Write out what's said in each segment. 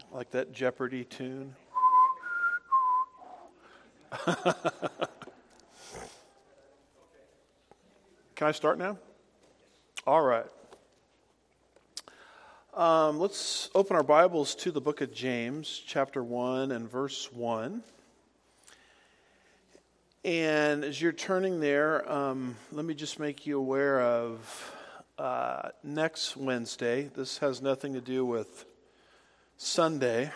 like that Jeopardy tune. Can I start now? All right. Let's open our Bibles to the book of James, chapter 1 and verse 1. And as you're turning there, let me just make you aware of next Wednesday. This has nothing to do with Sunday,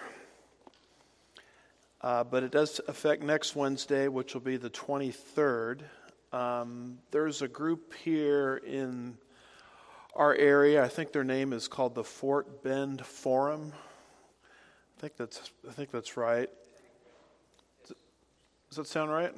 but it does affect next Wednesday, which will be the 23rd. There's a group here in our area. I think their name is called the Fort Bend Forum. I think that's right. Does that sound right?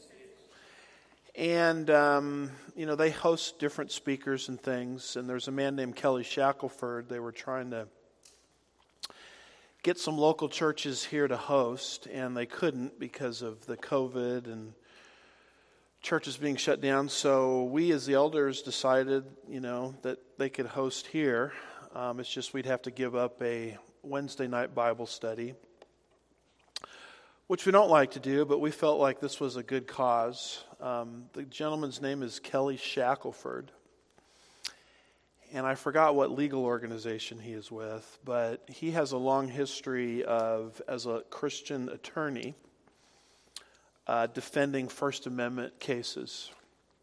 And, they host different speakers and things. And there's a man named Kelly Shackelford. They were trying to get some local churches here to host, and they couldn't because of the COVID and churches being shut down. So we as the elders decided, that they could host here. It's just we'd have to give up a Wednesday night Bible study, which we don't like to do, but we felt like this was a good cause. The gentleman's name is Kelly Shackelford, and I forgot what legal organization he is with, but he has a long history as a Christian attorney, defending First Amendment cases.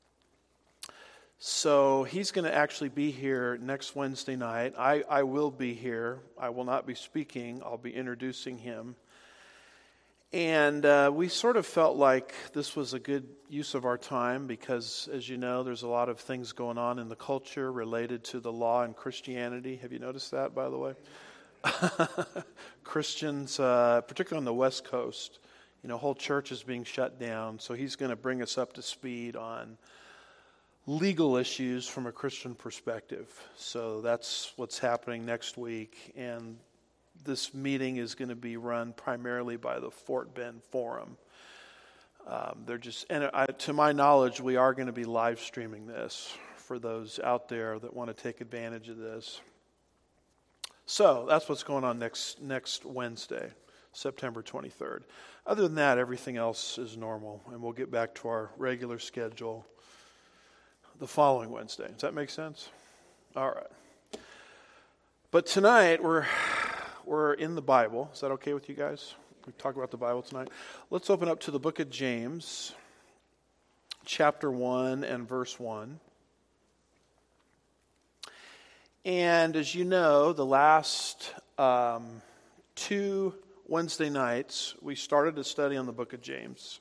So he's going to actually be here next Wednesday night. I will be here. I will not be speaking. I'll be introducing him. And we sort of felt like this was a good use of our time because, as you know, there's a lot of things going on in the culture related to the law and Christianity. Have you noticed that, by the way? Christians, particularly on the West Coast, whole church is being shut down. So he's going to bring us up to speed on legal issues from a Christian perspective. So that's what's happening next week. And this meeting is going to be run primarily by the Fort Bend Forum. To my knowledge, we are going to be live streaming this for those out there that want to take advantage of this. So that's what's going on next Wednesday, September 23rd. Other than that, everything else is normal, and we'll get back to our regular schedule the following Wednesday. Does that make sense? All right. But tonight, we're in the Bible. Is that okay with you guys? We talk about the Bible tonight. Let's open up to the book of James, chapter 1 and verse 1. And as you know, the last 2 Wednesday nights, we started a study on the book of James.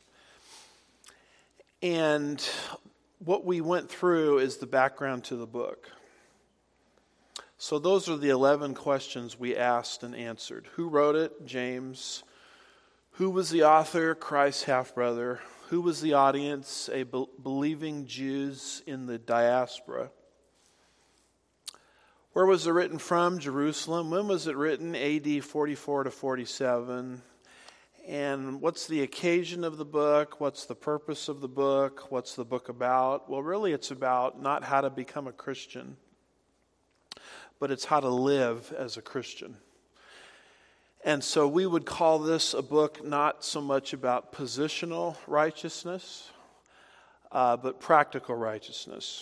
And what we went through is the background to the book. So those are the 11 questions we asked and answered. Who wrote it? James. Who was the author? Christ's half-brother. Who was the audience? Believing Jews in the diaspora. Where was it written from? Jerusalem. When was it written? AD 44 to 47. And what's the occasion of the book? What's the purpose of the book? What's the book about? Well, really it's about not how to become a Christian, but it's how to live as a Christian. And so we would call this a book not so much about positional righteousness, but practical righteousness.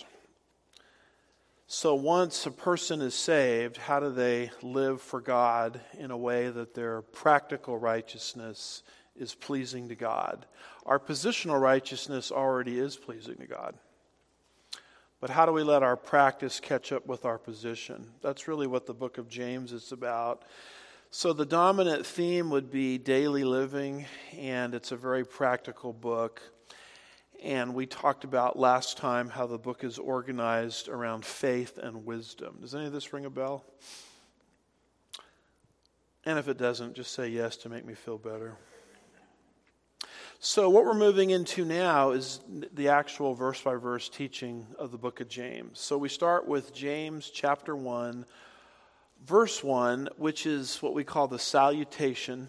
So once a person is saved, how do they live for God in a way that their practical righteousness is pleasing to God? Our positional righteousness already is pleasing to God. But how do we let our practice catch up with our position? That's really what the book of James is about. So the dominant theme would be daily living, and it's a very practical book. And we talked about last time how the book is organized around faith and wisdom. Does any of this ring a bell? And if it doesn't, just say yes to make me feel better. So what we're moving into now is the actual verse-by-verse teaching of the book of James. So we start with James chapter 1, verse 1, which is what we call the salutation.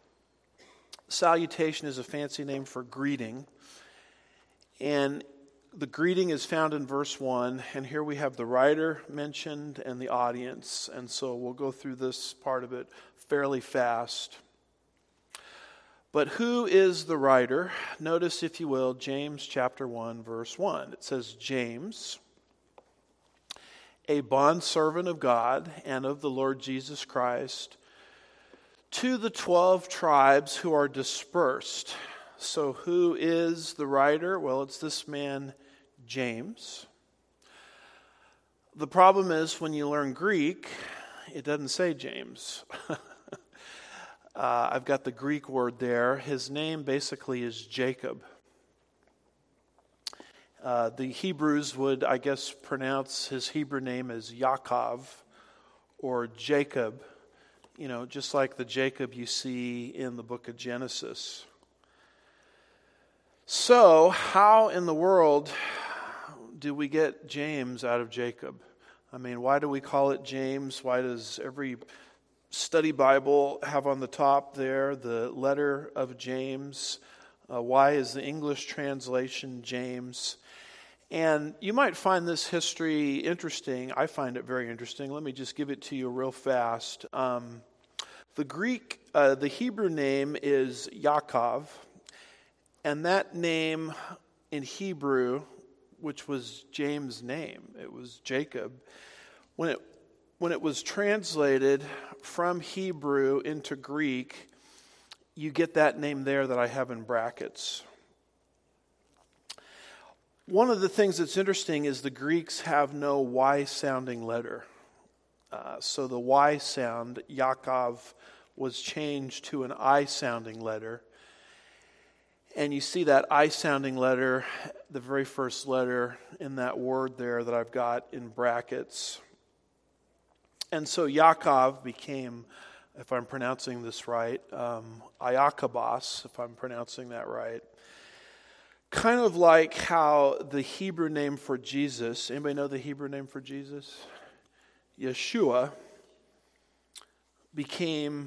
Salutation is a fancy name for greeting. And the greeting is found in verse 1, and here we have the writer mentioned and the audience. And so we'll go through this part of it fairly fast. But who is the writer? Notice, if you will, James chapter 1, verse 1. It says, James, a bondservant of God and of the Lord Jesus Christ, to the 12 tribes who are dispersed. So who is the writer? Well, it's this man, James. The problem is when you learn Greek, it doesn't say James. I've got the Greek word there. His name basically is Jacob. The Hebrews would, I guess, pronounce his Hebrew name as Yaakov or Jacob, just like the Jacob you see in the book of Genesis. So, how in the world do we get James out of Jacob? I mean, why do we call it James? Why does every study Bible have on the top there the letter of James? Why is the English translation James? And you might find this history interesting. I find it very interesting. Let me just give it to you real fast. The Hebrew name is Yaakov, and that name in Hebrew, which was James' name, it was Jacob, when it was translated from Hebrew into Greek, you get that name there that I have in brackets. One of the things that's interesting is the Greeks have no Y-sounding letter. So the Y sound, Yaakov, was changed to an I-sounding letter. And you see that I-sounding letter, the very first letter in that word there that I've got in brackets. And so Yaakov became, if I'm pronouncing this right, Iakobos, if I'm pronouncing that right. Kind of like how the Hebrew name for Jesus, anybody know the Hebrew name for Jesus? Yeshua became,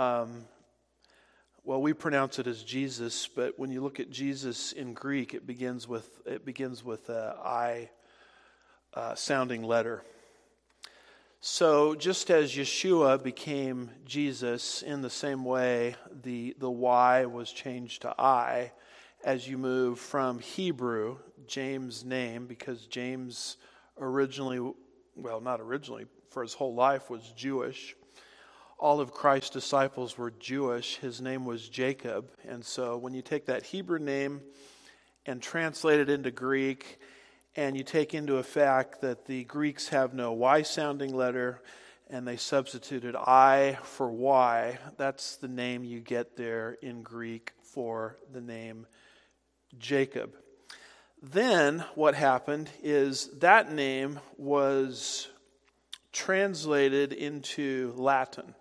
we pronounce it as Jesus, but when you look at Jesus in Greek, it begins with a I sounding letter. So just as Yeshua became Jesus, in the same way, the Y was changed to I as you move from Hebrew, James' name, because James not originally, for his whole life was Jewish. All of Christ's disciples were Jewish. His name was Jacob. And so when you take that Hebrew name and translate it into Greek, and you take into effect that the Greeks have no Y-sounding letter, and they substituted I for Y, that's the name you get there in Greek for the name Jacob. Then what happened is that name was translated into Latin.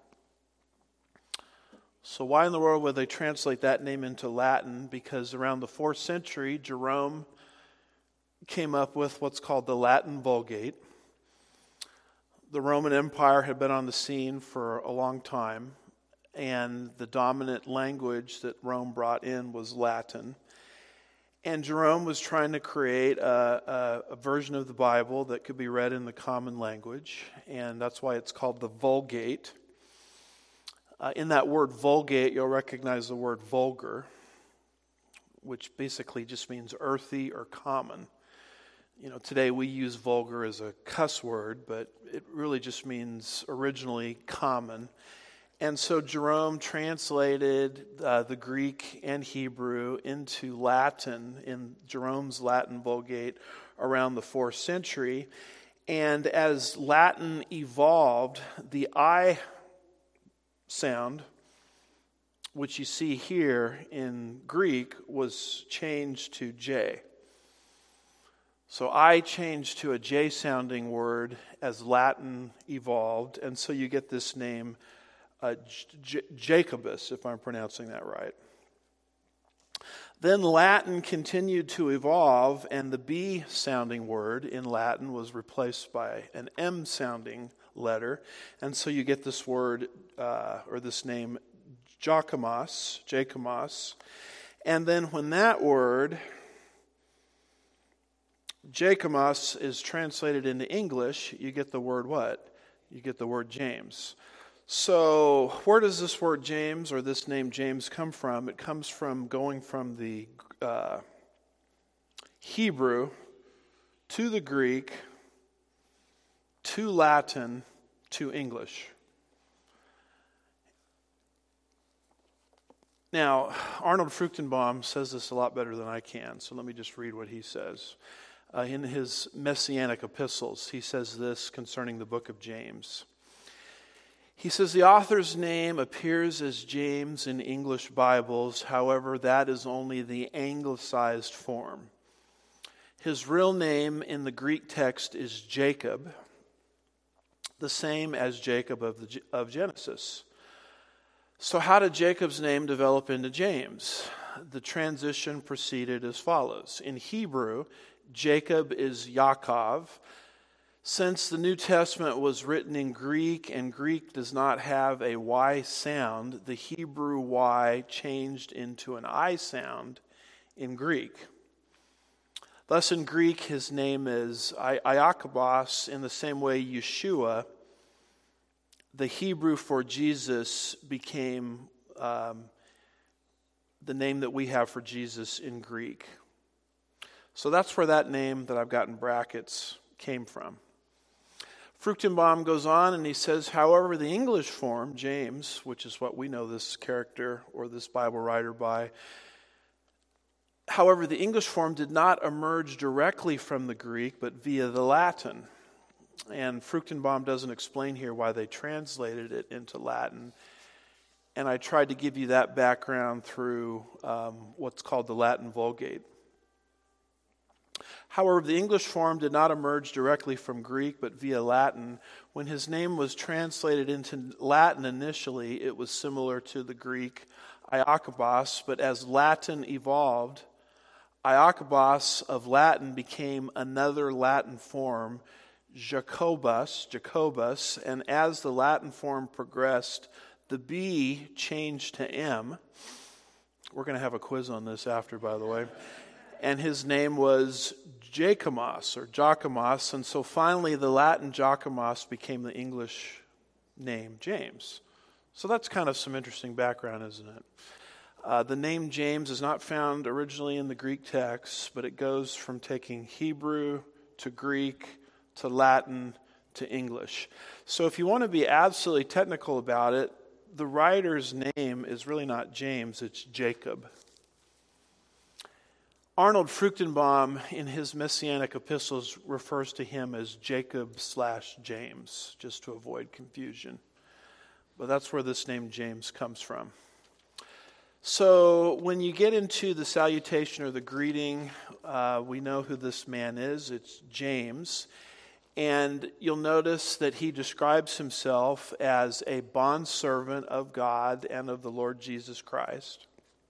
So why in the world would they translate that name into Latin? Because around the 4th century, Jerome came up with what's called the Latin Vulgate. The Roman Empire had been on the scene for a long time, and the dominant language that Rome brought in was Latin. And Jerome was trying to create a version of the Bible that could be read in the common language, and that's why it's called the Vulgate. In that word Vulgate, you'll recognize the word vulgar, which basically just means earthy or common. Today we use vulgar as a cuss word, but it really just means originally common. And so Jerome translated the Greek and Hebrew into Latin in Jerome's Latin Vulgate around the 4th century. And as Latin evolved, the I sound, which you see here in Greek, was changed to J. So I changed to a J-sounding word as Latin evolved, and so you get this name Jacobus, if I'm pronouncing that right. Then Latin continued to evolve, and the B-sounding word in Latin was replaced by an M-sounding letter, and so you get this word, or this name, Jacomos. And then when that word Jacobos is translated into English, you get the word what? You get the word James. So where does this word James or this name James come from? It comes from going from the Hebrew to the Greek to Latin to English. Now, Arnold Fruchtenbaum says this a lot better than I can, so let me just read what he says. In his Messianic epistles, he says this concerning the book of James. He says, the author's name appears as James in English Bibles, however, that is only the anglicized form. His real name in the Greek text is Jacob, the same as Jacob of Genesis. So how did Jacob's name develop into James? The transition proceeded as follows. In Hebrew, Jacob is Yaakov. Since the New Testament was written in Greek and Greek does not have a Y sound, the Hebrew Y changed into an I sound in Greek. Thus in Greek his name is Iakobos, in the same way Yeshua, the Hebrew for Jesus, became the name that we have for Jesus in Greek. So that's where that name that I've got in brackets came from. Fruchtenbaum goes on and he says, however, the English form, James, which is what we know this character or this Bible writer by, however, the English form did not emerge directly from the Greek, but via the Latin. And Fruchtenbaum doesn't explain here why they translated it into Latin. And I tried to give you that background through what's called the Latin Vulgate. However, the English form did not emerge directly from Greek, but via Latin. When his name was translated into Latin initially, it was similar to the Greek Iakobos, but as Latin evolved, Iakobos of Latin became another Latin form, Jacobus, and as the Latin form progressed, the B changed to M. We're going to have a quiz on this after, by the way. And his name was Jacomos, and so finally the Latin Jacomos became the English name James. So that's kind of some interesting background, isn't it? The name James is not found originally in the Greek text, but it goes from taking Hebrew to Greek to Latin to English. So if you want to be absolutely technical about it, the writer's name is really not James, it's Jacob. Arnold Fruchtenbaum, in his Messianic epistles, refers to him as Jacob/James, just to avoid confusion. But that's where this name James comes from. So when you get into the salutation or the greeting, we know who this man is. It's James. And you'll notice that he describes himself as a bondservant of God and of the Lord Jesus Christ.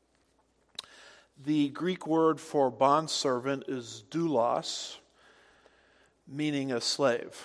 The Greek word for bondservant is doulos, meaning a slave.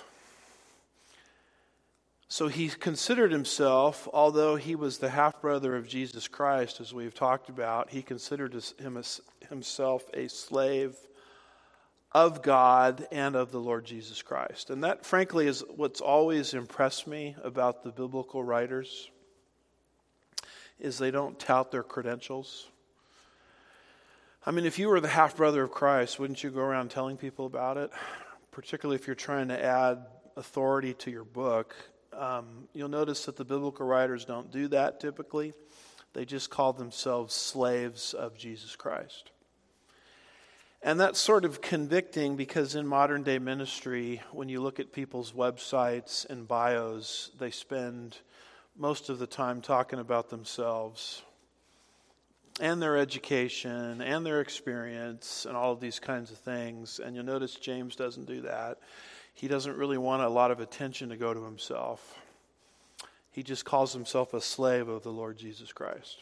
So he considered himself, although he was the half-brother of Jesus Christ, as we've talked about, he considered himself a slave of God and of the Lord Jesus Christ. And that, frankly, is what's always impressed me about the biblical writers, is they don't tout their credentials. I mean, if you were the half-brother of Christ, wouldn't you go around telling people about it? Particularly if you're trying to add authority to your book. You'll notice that the biblical writers don't do that typically. They just call themselves slaves of Jesus Christ. And that's sort of convicting because in modern day ministry, when you look at people's websites and bios, they spend most of the time talking about themselves and their education and their experience and all of these kinds of things. And you'll notice James doesn't do that. He doesn't really want a lot of attention to go to himself. He just calls himself a slave of the Lord Jesus Christ.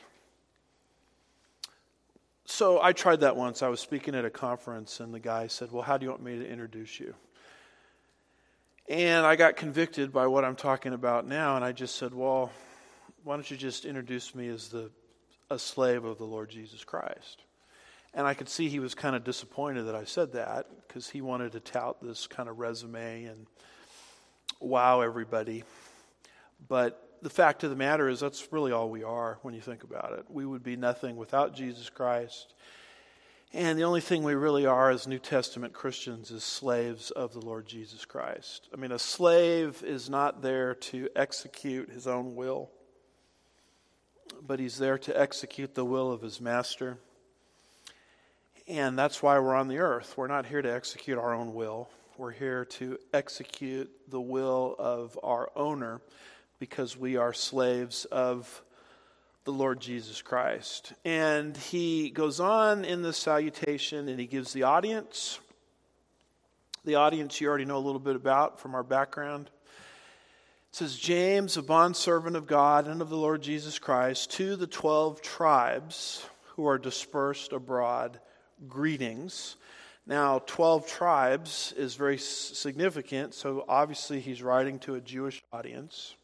So I tried that once. I was speaking at a conference and the guy said, well, how do you want me to introduce you? And I got convicted by what I'm talking about now, and I just said, well, why don't you just introduce me as a slave of the Lord Jesus Christ? And I could see he was kind of disappointed that I said that, because he wanted to tout this kind of resume and wow everybody. But the fact of the matter is, that's really all we are when you think about it. We would be nothing without Jesus Christ. And the only thing we really are as New Testament Christians is slaves of the Lord Jesus Christ. I mean, a slave is not there to execute his own will, but he's there to execute the will of his master. And that's why we're on the earth. We're not here to execute our own will. We're here to execute the will of our owner, because we are slaves of the Lord Jesus Christ. And he goes on in this salutation and he gives the audience you already know a little bit about from our background. It says, James, a bondservant of God and of the Lord Jesus Christ, to the 12 tribes who are dispersed abroad, greetings. Now, 12 tribes is very significant, so obviously he's writing to a Jewish audience.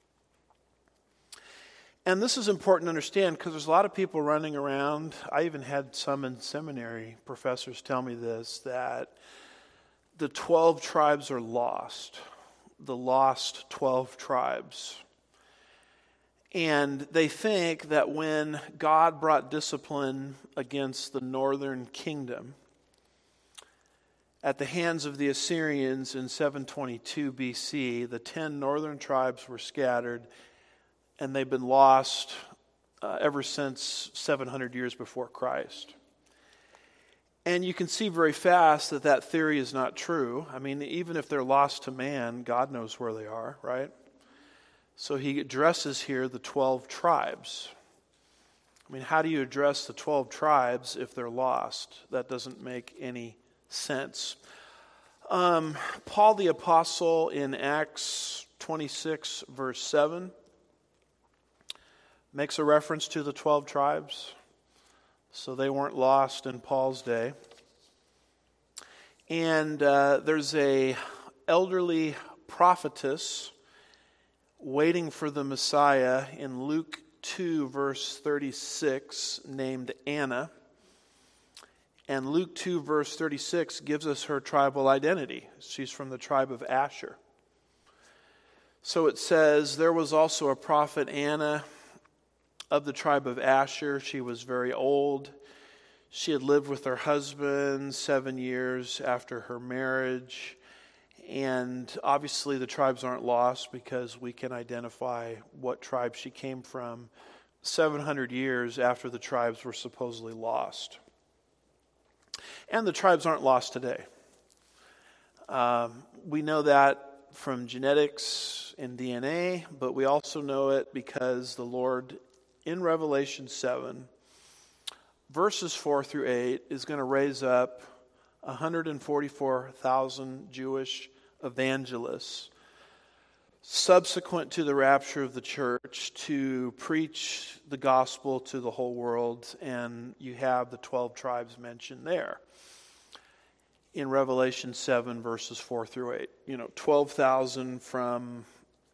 And this is important to understand, because there's a lot of people running around. I even had some in seminary professors tell me this, that the 12 tribes are lost. The lost 12 tribes. And they think that when God brought discipline against the northern kingdom at the hands of the Assyrians in 722 BC, the 10 northern tribes were scattered, and they've been lost ever since 700 years before Christ. And you can see very fast that that theory is not true. I mean, even if they're lost to man, God knows where they are, right? So he addresses here the 12 tribes. I mean, how do you address the 12 tribes if they're lost? That doesn't make any sense. Paul the Apostle in Acts 26, verse 7, makes a reference to the 12 tribes. So they weren't lost in Paul's day. And there's a elderly prophetess waiting for the Messiah in Luke 2, verse 36, named Anna. And Luke 2, verse 36 gives us her tribal identity. She's from the tribe of Asher. So it says, there was also a prophet, Anna, of the tribe of Asher. She was very old. She had lived with her husband 7 years after her marriage. And obviously the tribes aren't lost, because we can identify what tribe she came from 700 years after the tribes were supposedly lost. And the tribes aren't lost today. We know that from genetics and DNA, but we also know it because the Lord, in Revelation 7, verses 4 through 8, is going to raise up 144,000 Jewish evangelists subsequent to the rapture of the church to preach the gospel to the whole world. And you have the 12 tribes mentioned there in Revelation 7, verses 4 through 8. 12,000 from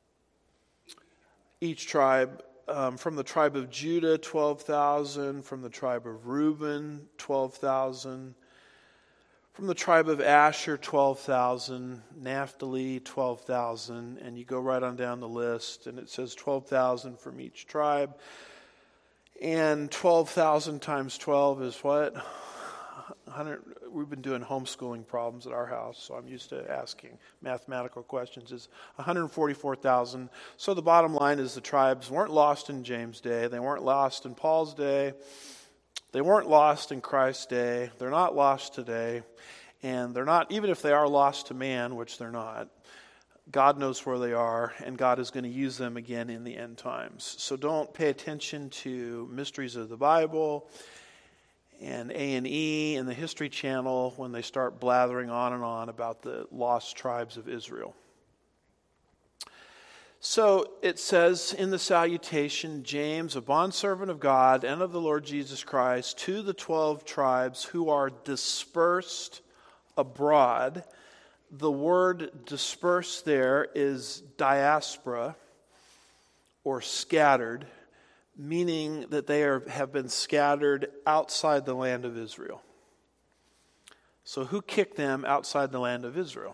each tribe. From the tribe of Judah, 12,000. From the tribe of Reuben, 12,000. From the tribe of Asher, 12,000. Naphtali, 12,000. And you go right on down the list, and it says 12,000 from each tribe. And 12,000 times 12 is what? 100. We've been doing homeschooling problems at our house, so I'm used to asking mathematical questions. Is 144,000. So the bottom line is the tribes weren't lost in James' day. They weren't lost in Paul's day. They weren't lost in Christ's day. They're not lost today. And they're not, even if they are lost to man, which they're not, God knows where they are, and God is going to use them again in the end times. So don't pay attention to mysteries of the Bible and A&E and the History Channel when they start blathering on and on about the lost tribes of Israel. So it says in the salutation, James, a bondservant of God and of the Lord Jesus Christ, to the 12 tribes who are dispersed abroad. The word dispersed there is diaspora, or scattered, meaning that they have been scattered outside the land of Israel. So who kicked them outside the land of Israel?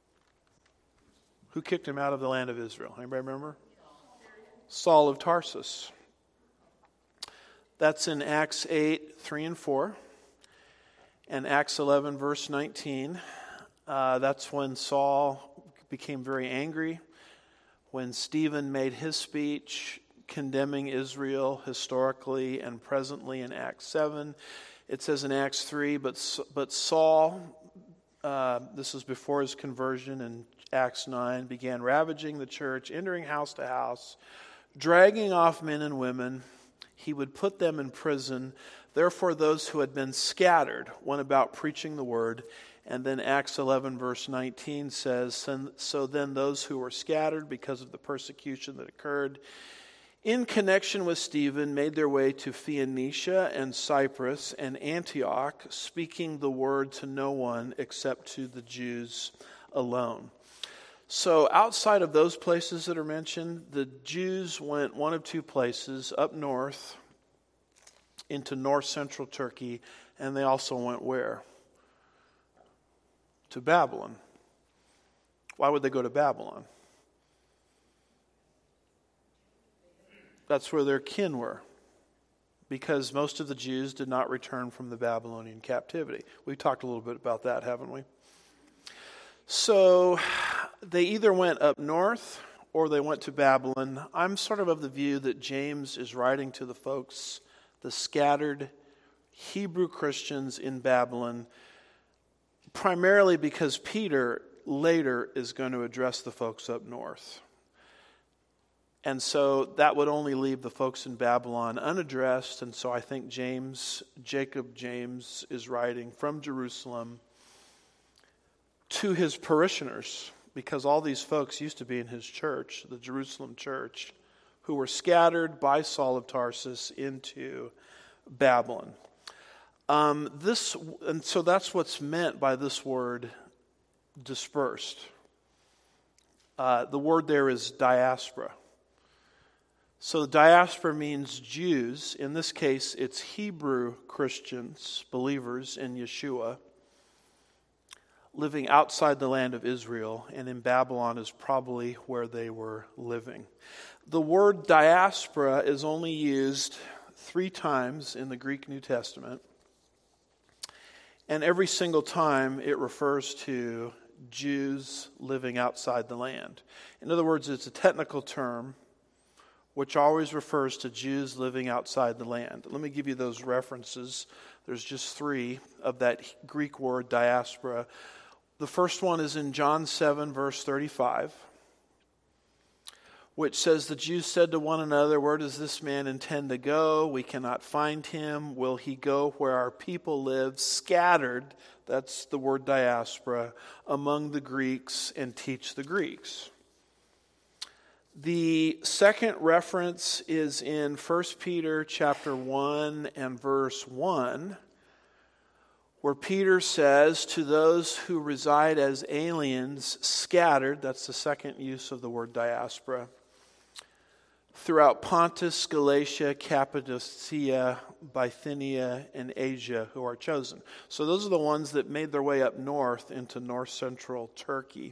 Who kicked them out of the land of Israel? Anybody remember? Saul of Tarsus. That's in Acts 8, 3 and 4. And Acts 11, verse 19. That's when Saul became very angry. When Stephen made his speech condemning Israel historically and presently in Acts 7. It says in Acts 3, but Saul, this is before his conversion in Acts 9, began ravaging the church, entering house to house, dragging off men and women. He would put them in prison. Therefore, those who had been scattered went about preaching the word. And then Acts 11, verse 19 says, so then those who were scattered because of the persecution that occurred in connection with Stephen made their way to Phoenicia and Cyprus and Antioch, speaking the word to no one except to the Jews alone. So outside of those places that are mentioned, the Jews went one of two places, up north into north central Turkey, and they also went where? To Babylon. Why would they go to Babylon? That's where their kin were, because most of the Jews did not return from the Babylonian captivity. We've talked a little bit about that, haven't we? So they either went up north or they went to Babylon. I'm sort of the view that James is writing to the folks, the scattered Hebrew Christians in Babylon, primarily because Peter later is going to address the folks up north. And so that would only leave the folks in Babylon unaddressed. And so I think Jacob James is writing from Jerusalem to his parishioners, because all these folks used to be in his church, the Jerusalem church, who were scattered by Saul of Tarsus into Babylon. And so that's what's meant by this word dispersed. The word there is diaspora. So the diaspora means Jews. In this case, it's Hebrew Christians, believers in Yeshua, living outside the land of Israel, and in Babylon is probably where they were living. The word diaspora is only used 3 times in the Greek New Testament, and every single time it refers to Jews living outside the land. In other words, it's a technical term which always refers to Jews living outside the land. Let me give you those references. There's just 3 of that Greek word diaspora. The first one is in John 7, verse 35, which says, the Jews said to one another, where does this man intend to go? We cannot find him. Will he go where our people live, scattered, that's the word diaspora, among the Greeks, and teach the Greeks? The second reference is in 1 Peter chapter 1 and verse 1, where Peter says, to those who reside as aliens scattered, that's the second use of the word diaspora, throughout Pontus, Galatia, Cappadocia, Bithynia, and Asia, who are chosen. So those are the ones that made their way up north into north central Turkey.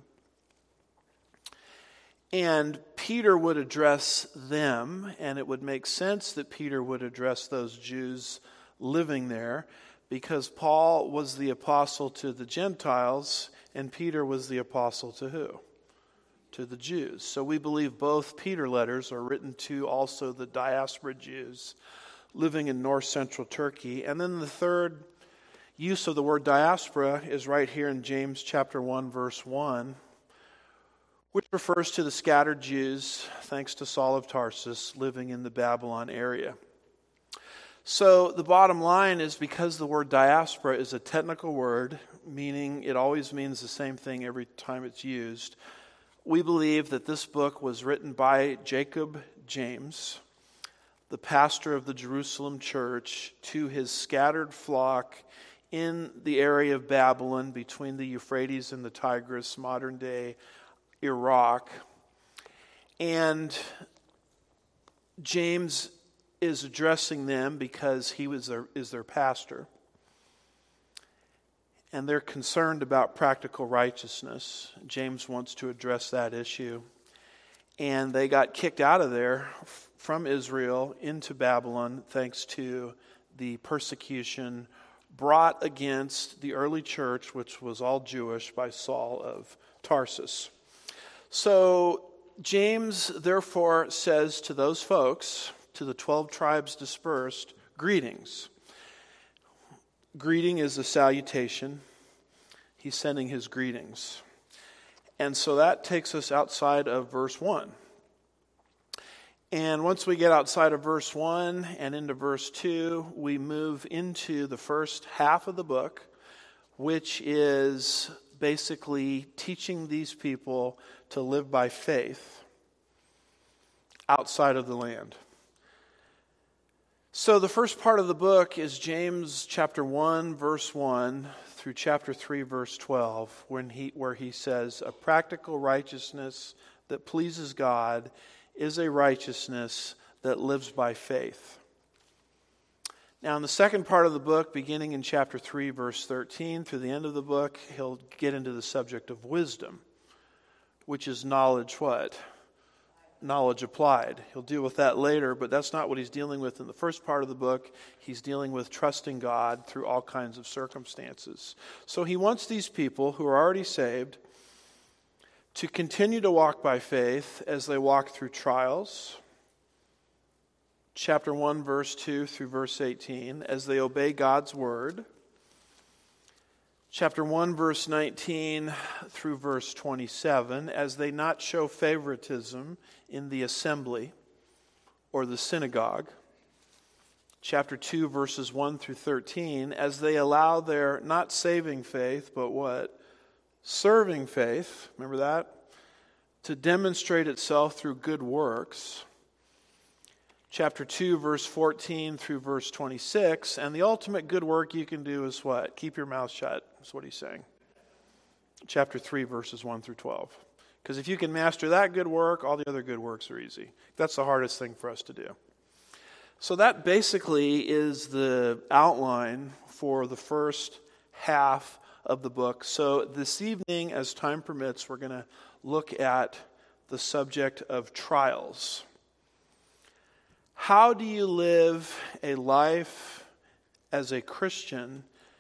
And Peter would address them, and it would make sense that Peter would address those Jews living there, because Paul was the apostle to the Gentiles, and Peter was the apostle to who? To the Jews. So we believe both Peter letters are written to also the diaspora Jews living in north central Turkey. And then the third use of the word diaspora is right here in James chapter 1, verse 1, which refers to the scattered Jews, thanks to Saul of Tarsus, living in the Babylon area. So the bottom line is, because the word diaspora is a technical word, meaning it always means the same thing every time it's used, we believe that this book was written by Jacob James, the pastor of the Jerusalem church, to his scattered flock in the area of Babylon between the Euphrates and the Tigris, modern day Iraq. And James is addressing them because he is their pastor. And they're concerned about practical righteousness. James wants to address that issue. And they got kicked out of there from Israel into Babylon thanks to the persecution brought against the early church, which was all Jewish, by Saul of Tarsus. So James therefore says to those folks, to the 12 tribes dispersed, greetings. Greeting is a salutation. He's sending his greetings. And so that takes us outside of verse 1. And once we get outside of verse 1 and into verse 2, we move into the first half of the book, which is basically teaching these people to live by faith outside of the land. So the first part of the book is James chapter 1, verse 1 through chapter 3, verse 12, where he says, a practical righteousness that pleases God is a righteousness that lives by faith. Now in the second part of the book, beginning in chapter 3, verse 13, through the end of the book, he'll get into the subject of wisdom, which is knowledge what? Knowledge applied. He'll deal with that later, but that's not what he's dealing with in the first part of the book. He's dealing with trusting God through all kinds of circumstances. So he wants these people who are already saved to continue to walk by faith as they walk through trials. Chapter 1, verse 2 through verse 18, as they obey God's word. Chapter 1, verse 19 through verse 27, as they not show favoritism in the assembly or the synagogue. Chapter 2, verses 1 through 13, as they allow their not saving faith, but what? Serving faith, remember that? To demonstrate itself through good works. Chapter 2, verse 14 through verse 26, and the ultimate good work you can do is what? Keep your mouth shut, is what he's saying. Chapter 3, verses 1 through 12. Because if you can master that good work, all the other good works are easy. That's the hardest thing for us to do. So that basically is the outline for the first half of the book. So this evening, as time permits, we're going to look at the subject of trials. How do you live a life as a Christian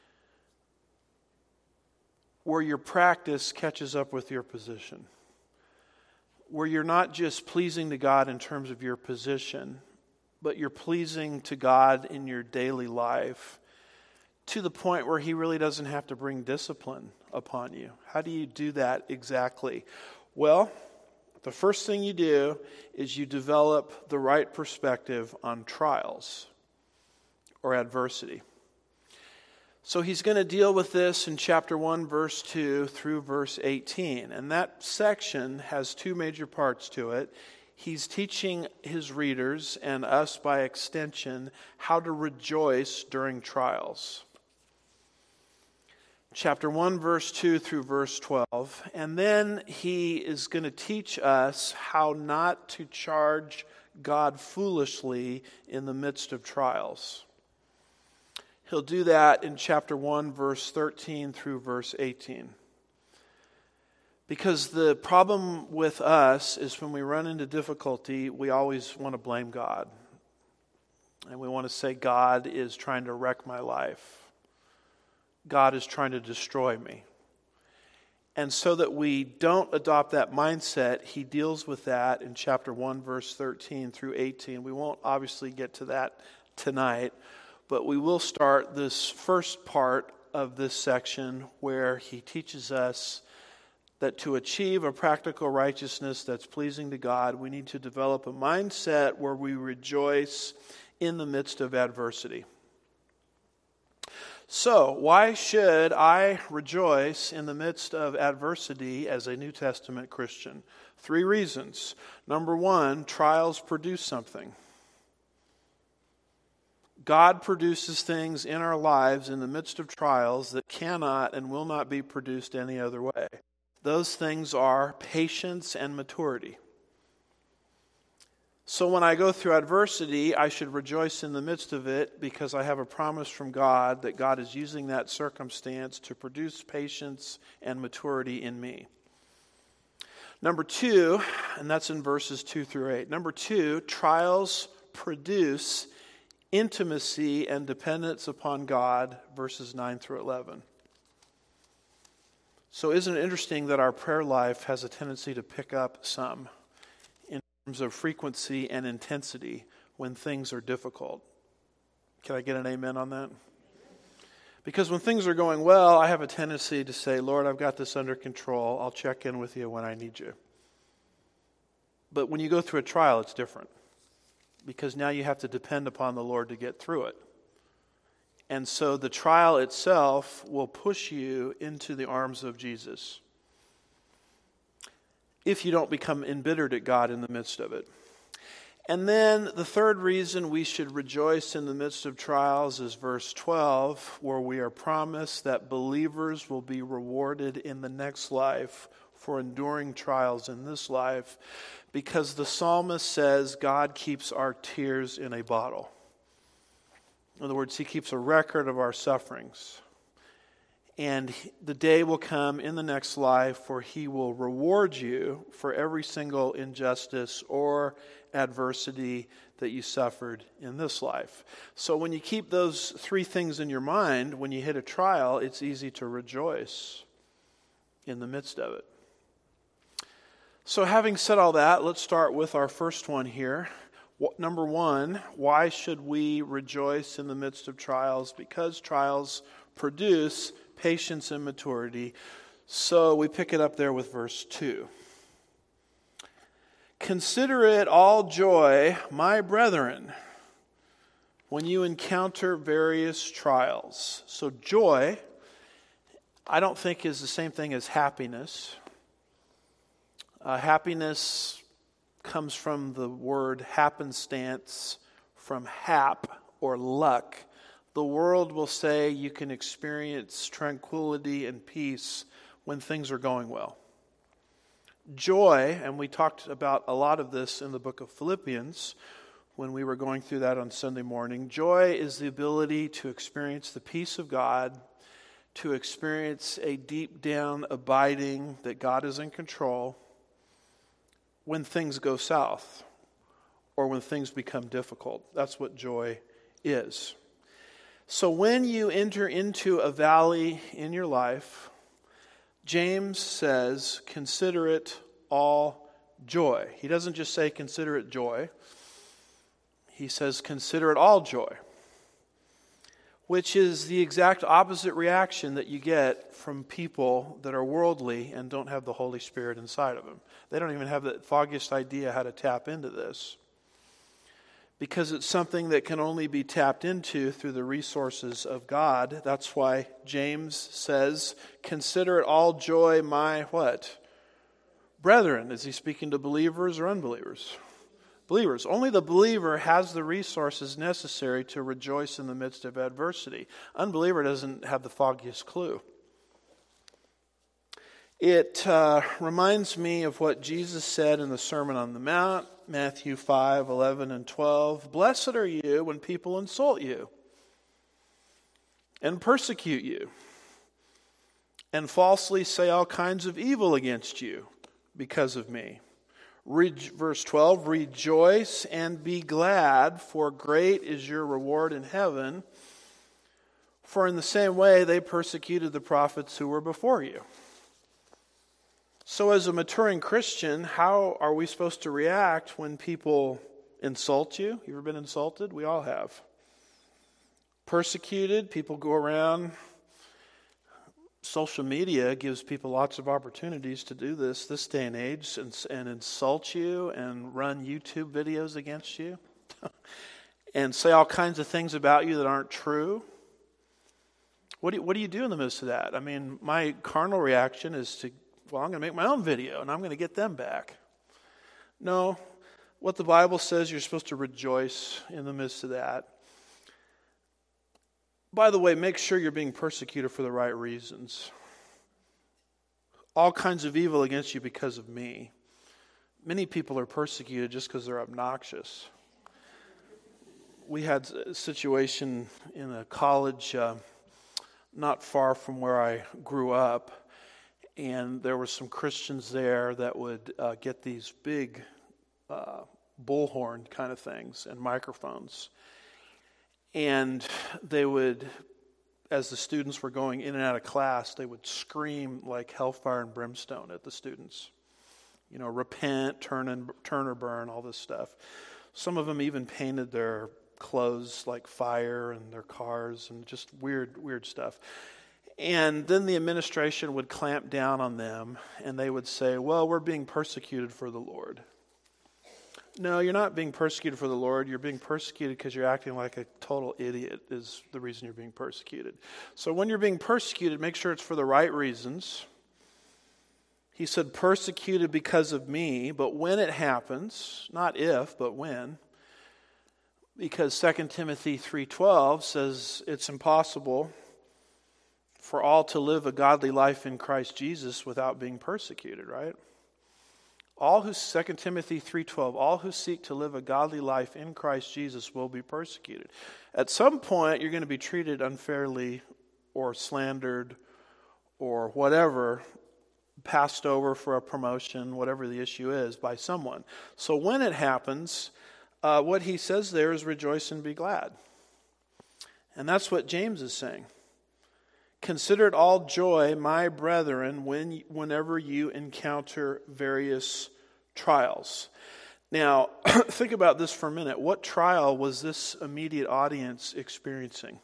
where your practice catches up with your position? Where you're not just pleasing to God in terms of your position, but you're pleasing to God in your daily life to the point where He really doesn't have to bring discipline upon you. How do you do that exactly? Well, the first thing you do is you develop the right perspective on trials or adversity. So he's going to deal with this in chapter 1, verse 2 through verse 18. And that section has two major parts to it. He's teaching his readers and us by extension how to rejoice during trials. Chapter 1, verse 2 through verse 12. And then he is going to teach us how not to charge God foolishly in the midst of trials. He'll do that in chapter 1, verse 13 through verse 18. Because the problem with us is when we run into difficulty, we always want to blame God. And we want to say, God is trying to wreck my life. God is trying to destroy me. And so that we don't adopt that mindset, he deals with that in chapter 1, verse 13 through 18. We won't obviously get to that tonight, but we will start this first part of this section where he teaches us that to achieve a practical righteousness that's pleasing to God, we need to develop a mindset where we rejoice in the midst of adversity. So, why should I rejoice in the midst of adversity as a New Testament Christian? 3 reasons. Number 1, trials produce something. God produces things in our lives in the midst of trials that cannot and will not be produced any other way. Those things are patience and maturity. So when I go through adversity, I should rejoice in the midst of it because I have a promise from God that God is using that circumstance to produce patience and maturity in me. Number 2, and that's in verses 2 through 8. Number 2, trials produce intimacy and dependence upon God, verses 9 through 11. So isn't it interesting that our prayer life has a tendency to pick up some in terms of frequency and intensity when things are difficult? Can I get an amen on that? Because when things are going well, I have a tendency to say, Lord, I've got this under control. I'll check in with you when I need you. But when you go through a trial, it's different. Because now you have to depend upon the Lord to get through it. And so the trial itself will push you into the arms of Jesus if you don't become embittered at God in the midst of it. And then the third reason we should rejoice in the midst of trials is verse 12, where we are promised that believers will be rewarded in the next life for enduring trials in this life, because the psalmist says God keeps our tears in a bottle. In other words, he keeps a record of our sufferings. And the day will come in the next life where he will reward you for every single injustice or adversity that you suffered in this life. So when you keep those three things in your mind, when you hit a trial, it's easy to rejoice in the midst of it. So having said all that, let's start with our first one here. Number 1, why should we rejoice in the midst of trials? Because trials produce patience and maturity. So we pick it up there with verse 2. Consider it all joy, my brethren, when you encounter various trials. So joy, I don't think is the same thing as happiness. Happiness comes from the word happenstance, from hap or luck. The world will say you can experience tranquility and peace when things are going well. Joy, and we talked about a lot of this in the book of Philippians when we were going through that on Sunday morning. Joy is the ability to experience the peace of God, to experience a deep down abiding that God is in control when things go south or when things become difficult. That's what joy is. So when you enter into a valley in your life, James says, consider it all joy. He doesn't just say consider it joy. He says consider it all joy, which is the exact opposite reaction that you get from people that are worldly and don't have the Holy Spirit inside of them. They don't even have the foggiest idea how to tap into this, because it's something that can only be tapped into through the resources of God. That's why James says, consider it all joy, my what? Brethren. Is he speaking to believers or unbelievers? Believers. Only the believer has the resources necessary to rejoice in the midst of adversity. Unbeliever doesn't have the foggiest clue. It reminds me of what Jesus said in the Sermon on the Mount, Matthew 5, 11 and 12. Blessed are you when people insult you and persecute you and falsely say all kinds of evil against you because of me. Verse 12, rejoice and be glad, for great is your reward in heaven. For in the same way they persecuted the prophets who were before you. So as a maturing Christian, how are we supposed to react when people insult you? You ever been insulted? We all have. Persecuted, people go around. Social media gives people lots of opportunities to do this day and age, and insult you and run YouTube videos against you and say all kinds of things about you that aren't true. What do you do in the midst of that? I mean, my carnal reaction is to, well, I'm going to make my own video and I'm going to get them back. No, what the Bible says, you're supposed to rejoice in the midst of that. By the way, make sure you're being persecuted for the right reasons. All kinds of evil against you because of me. Many people are persecuted just because they're obnoxious. We had a situation in a college not far from where I grew up, and there were some Christians there that would get these big bullhorn kind of things and microphones. And they would, as the students were going in and out of class, they would scream like hellfire and brimstone at the students. You know, repent, turn or burn, all this stuff. Some of them even painted their clothes like fire and their cars and just weird stuff. And then the administration would clamp down on them and they would say, well, we're being persecuted for the Lord. No, you're not being persecuted for the Lord. You're being persecuted because you're acting like a total idiot is the reason you're being persecuted. So when you're being persecuted, make sure it's for the right reasons. He said, persecuted because of me, but when it happens, not if, but when, because 2 Timothy 3:12 says it's impossible for all to live a godly life in Christ Jesus without being persecuted, right? 2 Timothy 3:12, all who seek to live a godly life in Christ Jesus will be persecuted. At some point, you're going to be treated unfairly or slandered or whatever, passed over for a promotion, whatever the issue is, by someone. So when it happens, what he says there is rejoice and be glad. And that's what James is saying. Consider it all joy, my brethren, whenever you encounter various trials. Now, think about this for a minute. What trial was this immediate audience experiencing?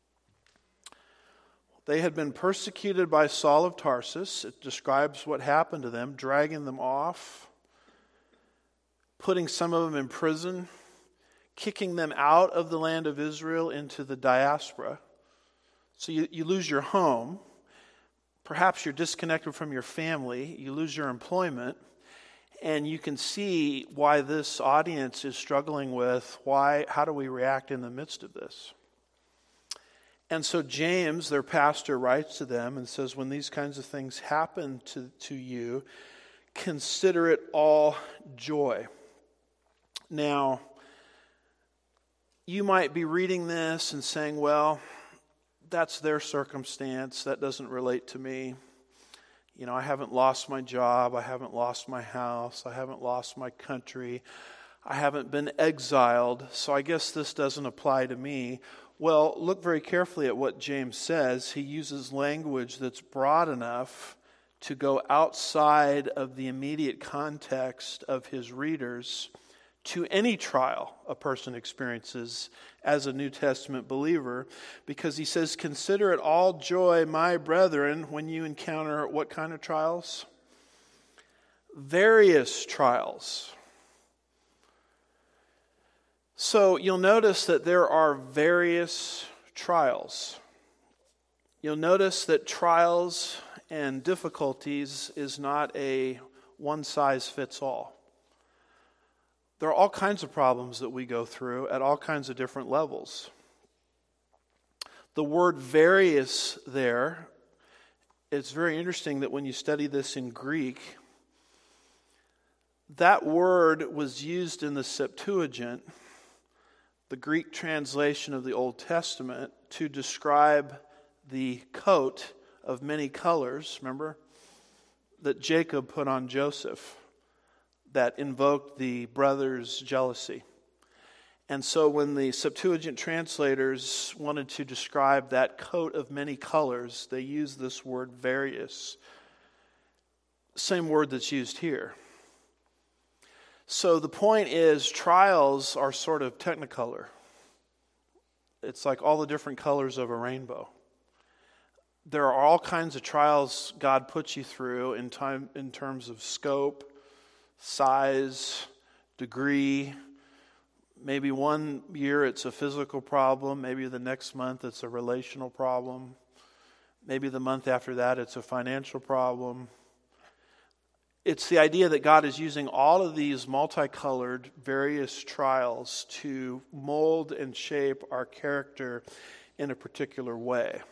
They had been persecuted by Saul of Tarsus. It describes what happened to them, dragging them off, putting some of them in prison, kicking them out of the land of Israel into the diaspora. So you lose your home. Perhaps you're disconnected from your family. You lose your employment. And you can see why this audience is struggling with how do we react in the midst of this? And so James, their pastor, writes to them and says, when these kinds of things happen to you, consider it all joy. Now, you might be reading this and saying, well, that's their circumstance. That doesn't relate to me. You know, I haven't lost my job. I haven't lost my house. I haven't lost my country. I haven't been exiled. So I guess this doesn't apply to me. Well, look very carefully at what James says. He uses language that's broad enough to go outside of the immediate context of his readers to any trial a person experiences as a New Testament believer, because he says, consider it all joy, my brethren, when you encounter what kind of trials? Various trials. So you'll notice that there are various trials. You'll notice that trials and difficulties is not a one-size-fits-all. There are all kinds of problems that we go through at all kinds of different levels. The word various there, it's very interesting that when you study this in Greek, that word was used in the Septuagint, the Greek translation of the Old Testament, to describe the coat of many colors, remember, that Jacob put on Joseph, that invoked the brothers' jealousy. And so when the Septuagint translators wanted to describe that coat of many colors, they used this word various. Same word that's used here. So the point is, trials are sort of technicolor. It's like all the different colors of a rainbow. There are all kinds of trials God puts you through in terms of scope, size, degree. Maybe one year it's a physical problem. Maybe the next month it's a relational problem. Maybe the month after that it's a financial problem. It's the idea that God is using all of these multicolored various trials to mold and shape our character in a particular way.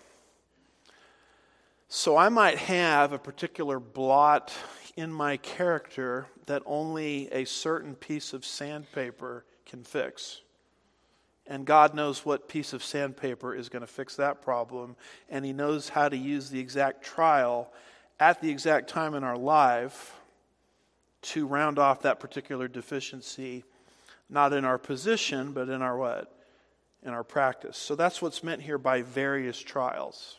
So I might have a particular blot in my character that only a certain piece of sandpaper can fix. And God knows what piece of sandpaper is going to fix that problem, and He knows how to use the exact trial at the exact time in our life to round off that particular deficiency, not in our position, but in our what? In our practice. So that's what's meant here by various trials.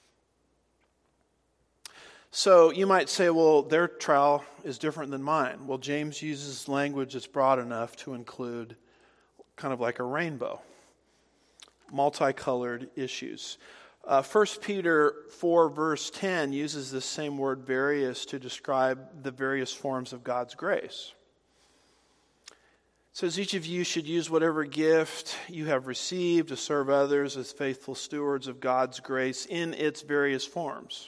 So you might say, well, their trial is different than mine. Well, James uses language that's broad enough to include kind of like a rainbow, multicolored issues. 1 Peter 4 verse 10 uses this same word various to describe the various forms of God's grace. It says each of you should use whatever gift you have received to serve others as faithful stewards of God's grace in its various forms.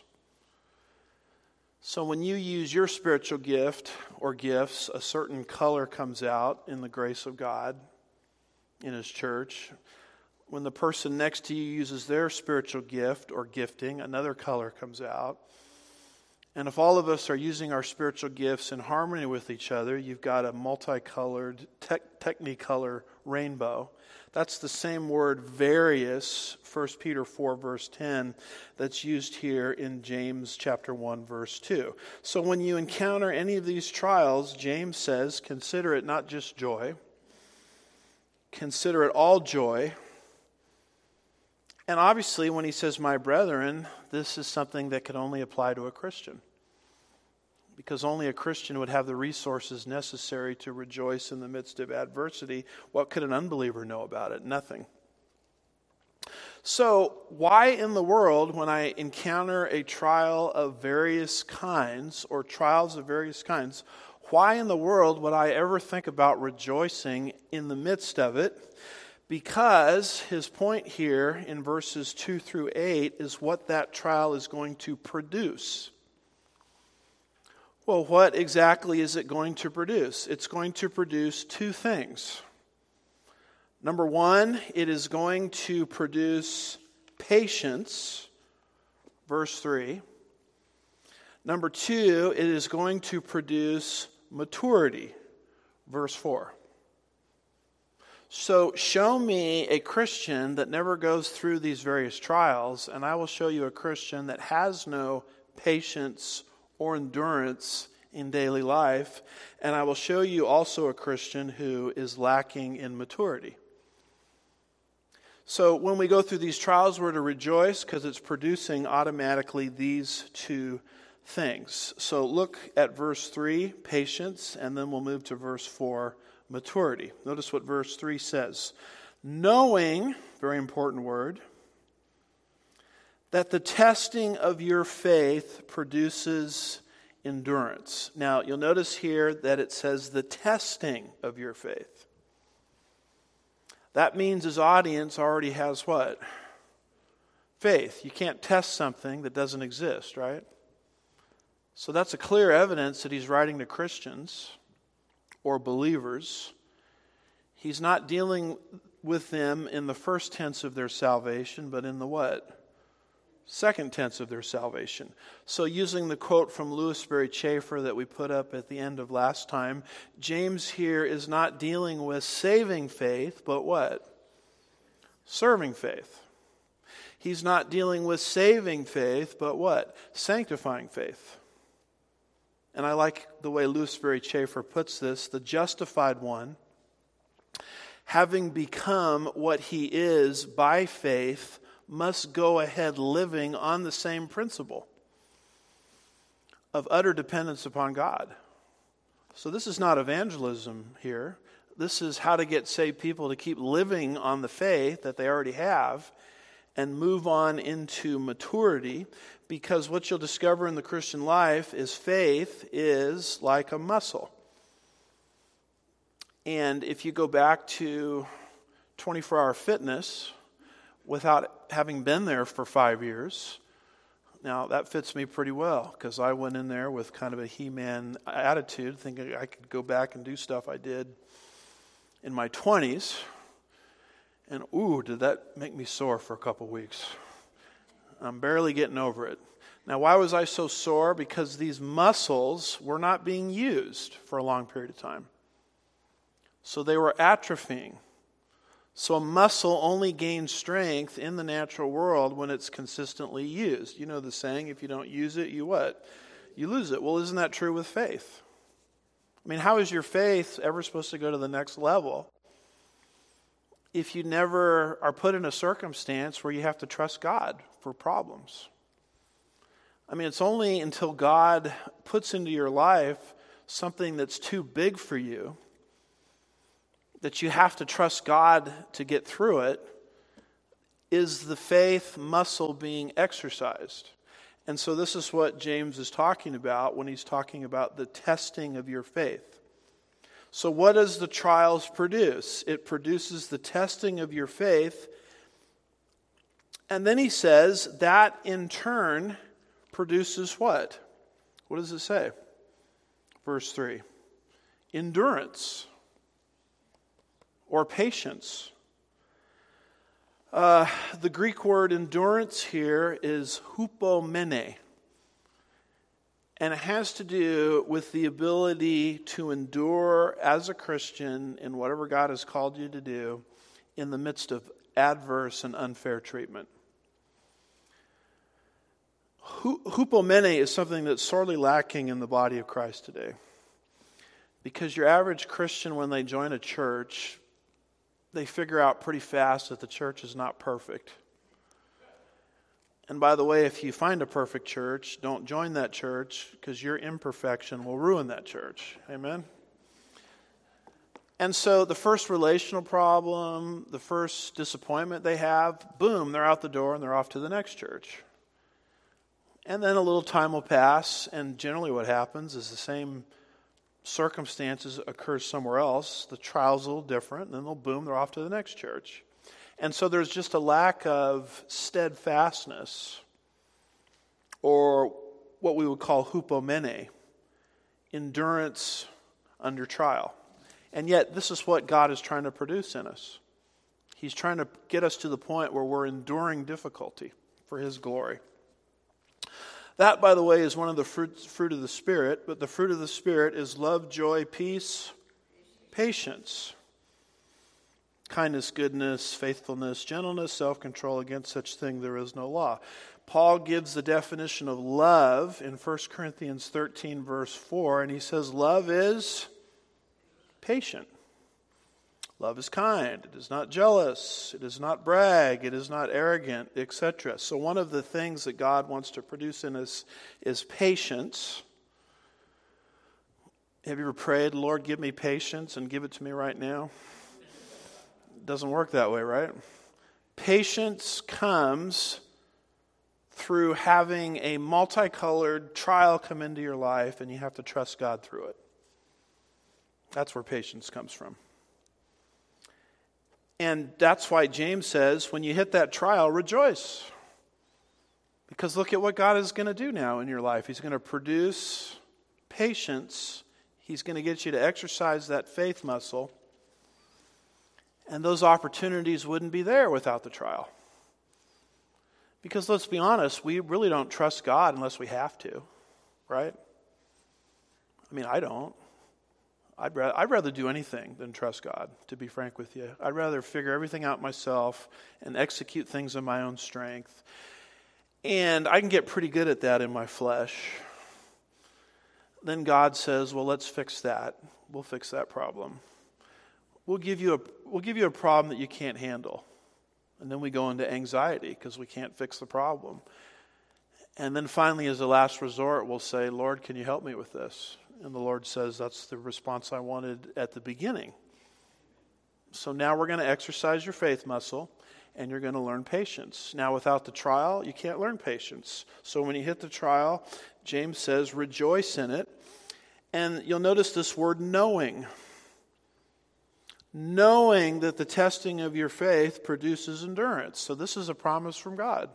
So when you use your spiritual gift or gifts, a certain color comes out in the grace of God in His church. When the person next to you uses their spiritual gift or gifting, another color comes out. And if all of us are using our spiritual gifts in harmony with each other, you've got a multicolored, technicolor rainbow. That's the same word various, 1 Peter 4 verse 10, that's used here in James chapter 1 verse 2. So when you encounter any of these trials, James says, consider it not just joy, consider it all joy. And obviously, when he says, my brethren, this is something that can only apply to a Christian. Because only a Christian would have the resources necessary to rejoice in the midst of adversity. What could an unbeliever know about it? Nothing. So, why in the world, when I encounter a trial of various kinds, or trials of various kinds, why in the world would I ever think about rejoicing in the midst of it? Because his point here in verses 2 through 8 is what that trial is going to produce. Well, what exactly is it going to produce? It's going to produce two things. Number one, it is going to produce patience, verse 3. Number two, it is going to produce maturity, verse 4. So show me a Christian that never goes through these various trials, and I will show you a Christian that has no patience or endurance in daily life, and I will show you also a Christian who is lacking in maturity. So when we go through these trials, we're to rejoice because it's producing automatically these two things. So look at verse 3, patience, and then we'll move to verse 4, maturity. Notice what verse 3 says. Knowing, very important word, that the testing of your faith produces endurance. Now, you'll notice here that it says the testing of your faith. That means his audience already has what? Faith. You can't test something that doesn't exist, right? So that's a clear evidence that he's writing to Christians or believers. He's not dealing with them in the first tense of their salvation, but in the what? Second tense of their salvation. So using the quote from Louis Sperry Chafer that we put up at the end of last time, James here is not dealing with saving faith, but what? Serving faith. He's not dealing with saving faith, but what? Sanctifying faith. And I like the way Louis Sperry Chafer puts this, the justified one, having become what he is by faith, must go ahead living on the same principle of utter dependence upon God. So this is not evangelism here. This is how to get saved people to keep living on the faith that they already have and move on into maturity, because what you'll discover in the Christian life is faith is like a muscle. And if you go back to 24-hour fitness, without having been there for 5 years, now that fits me pretty well, because I went in there with kind of a He-Man attitude, thinking I could go back and do stuff I did in my 20s. And did that make me sore for a couple weeks. I'm barely getting over it. Now, why was I so sore? Because these muscles were not being used for a long period of time. So they were atrophying. So a muscle only gains strength in the natural world when it's consistently used. You know the saying, if you don't use it, you what? You lose it. Well, isn't that true with faith? I mean, how is your faith ever supposed to go to the next level if you never are put in a circumstance where you have to trust God for problems? I mean, it's only until God puts into your life something that's too big for you that you have to trust God to get through it, is the faith muscle being exercised. And so this is what James is talking about when he's talking about the testing of your faith. So what does the trials produce? It produces the testing of your faith. And then he says that in turn produces what? What does it say? Verse 3. Endurance or patience. The Greek word endurance here is hupomene. And it has to do with the ability to endure as a Christian in whatever God has called you to do in the midst of adverse and unfair treatment. Hupomene is something that's sorely lacking in the body of Christ today. Because your average Christian, when they join a church, they figure out pretty fast that the church is not perfect. And by the way, if you find a perfect church, don't join that church, because your imperfection will ruin that church. Amen? And so the first relational problem, the first disappointment they have, boom, they're out the door and they're off to the next church. And then a little time will pass, and generally what happens is the same circumstances occur somewhere else. The trial's a little different, and then they're off to the next church. And so there's just a lack of steadfastness, or what we would call hupomene, endurance under trial. And yet this is what God is trying to produce in us. He's trying to get us to the point where we're enduring difficulty for His glory. That, by the way, is one of the fruit of the Spirit, but the fruit of the Spirit is love, joy, peace, patience, kindness, goodness, faithfulness, gentleness, self-control. Against such thing there is no law. Paul gives the definition of love in 1 Corinthians 13, verse 4, and he says love is patient. Love is kind. It is not jealous. It does not brag. It is not arrogant, etc. So one of the things that God wants to produce in us is patience. Have you ever prayed, Lord, give me patience and give it to me right now? It doesn't work that way, right? Patience comes through having a multicolored trial come into your life, and you have to trust God through it. That's where patience comes from. And that's why James says, when you hit that trial, rejoice. Because look at what God is going to do now in your life. He's going to produce patience. He's going to get you to exercise that faith muscle. And those opportunities wouldn't be there without the trial. Because let's be honest, we really don't trust God unless we have to, right? I mean, I don't. I'd rather do anything than trust God, to be frank with you. I'd rather figure everything out myself and execute things in my own strength. And I can get pretty good at that in my flesh. Then God says, well, let's fix that. We'll fix that problem. We'll give you a problem that you can't handle. And then we go into anxiety because we can't fix the problem. And then finally, as a last resort, we'll say, Lord, can you help me with this? And the Lord says, that's the response I wanted at the beginning. So now we're going to exercise your faith muscle, and you're going to learn patience. Now, without the trial, you can't learn patience. So when you hit the trial, James says, rejoice in it. And you'll notice this word knowing. Knowing that the testing of your faith produces endurance. So this is a promise from God.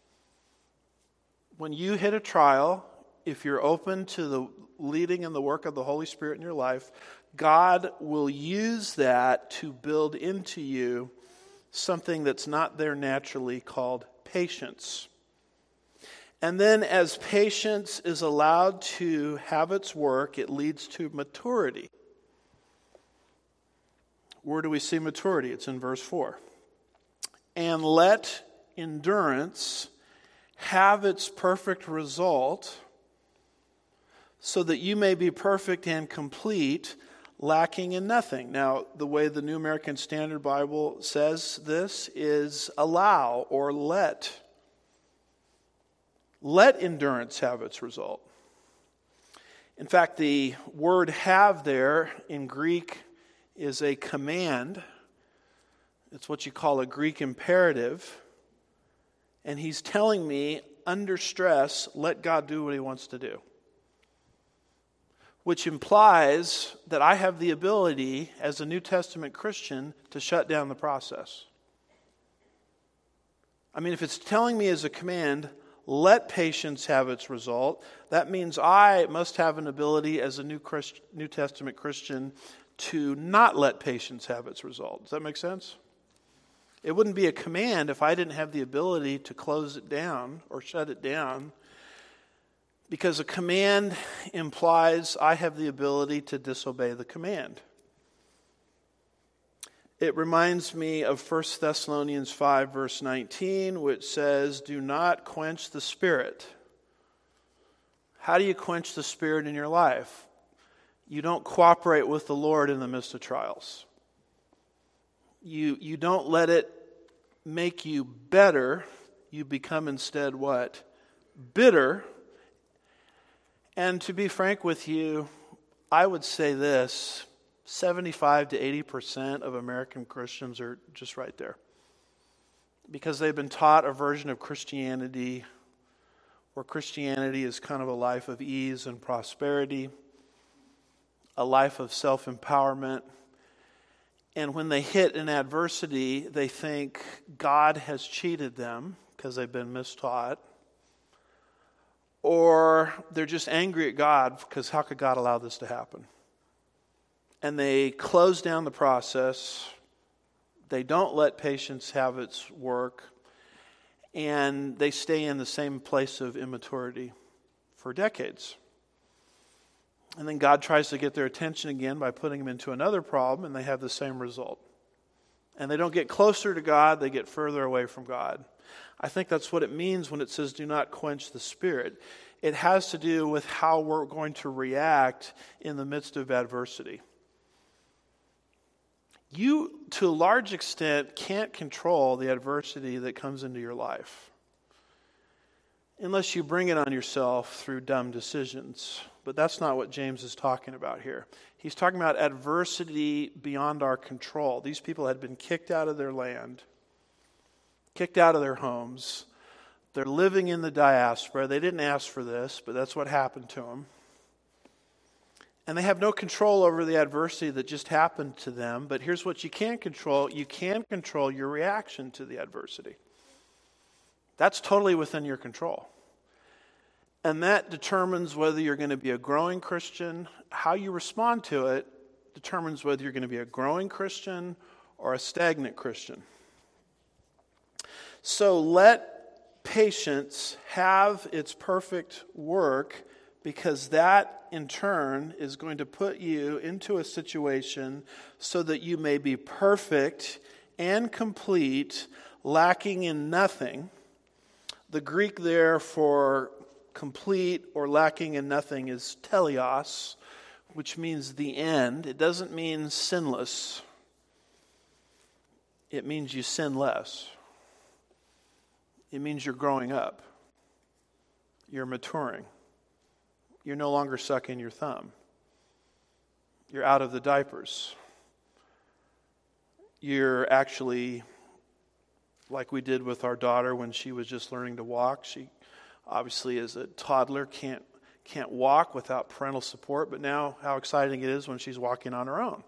When you hit a trial, if you're open to the leading and the work of the Holy Spirit in your life, God will use that to build into you something that's not there naturally, called patience. And then as patience is allowed to have its work, it leads to maturity. Where do we see maturity? It's in verse 4. And let endurance have its perfect result, so that you may be perfect and complete, lacking in nothing. Now, the way the New American Standard Bible says this is allow or let. Let endurance have its result. In fact, the word have there in Greek is a command. It's what you call a Greek imperative. And he's telling me, under stress, let God do what he wants to do. Which implies that I have the ability, as a New Testament Christian, to shut down the process. I mean, if it's telling me as a command, let patience have its result, that means I must have an ability as a New Testament Christian to not let patience have its result. Does that make sense? It wouldn't be a command if I didn't have the ability to close it down or shut it down, because a command implies I have the ability to disobey the command. It reminds me of 1 Thessalonians 5, verse 19, which says, do not quench the Spirit. How do you quench the Spirit in your life? You don't cooperate with the Lord in the midst of trials. You don't let it make you better. You become instead what? Bitter. And to be frank with you, I would say this, 75 to 80% of American Christians are just right there. Because they've been taught a version of Christianity where Christianity is kind of a life of ease and prosperity, a life of self-empowerment. And when they hit an adversity, they think God has cheated them because they've been mistaught. Or they're just angry at God because how could God allow this to happen? And they close down the process. They don't let patience have its work. And they stay in the same place of immaturity for decades. And then God tries to get their attention again by putting them into another problem, and they have the same result. And they don't get closer to God, they get further away from God. I think that's what it means when it says, do not quench the Spirit. It has to do with how we're going to react in the midst of adversity. You, to a large extent, can't control the adversity that comes into your life unless you bring it on yourself through dumb decisions. But that's not what James is talking about here. He's talking about adversity beyond our control. These people had been kicked out of their land, kicked out of their homes. They're living in the diaspora. They didn't ask for this, but that's what happened to them. And they have no control over the adversity that just happened to them. But here's what you can control. You can control your reaction to the adversity. That's totally within your control. And that determines whether you're going to be a growing Christian. How you respond to it determines whether you're going to be a growing Christian or a stagnant Christian. So let patience have its perfect work, because that in turn is going to put you into a situation so that you may be perfect and complete, lacking in nothing. The Greek there for complete or lacking in nothing is teleos, which means the end. It doesn't mean sinless. It means you sin less. It means you're growing up. You're maturing. You're no longer sucking your thumb. You're out of the diapers. You're actually, like we did with our daughter when she was just learning to walk. She obviously, as a toddler, can't walk without parental support, but now how exciting it is when she's walking on her own.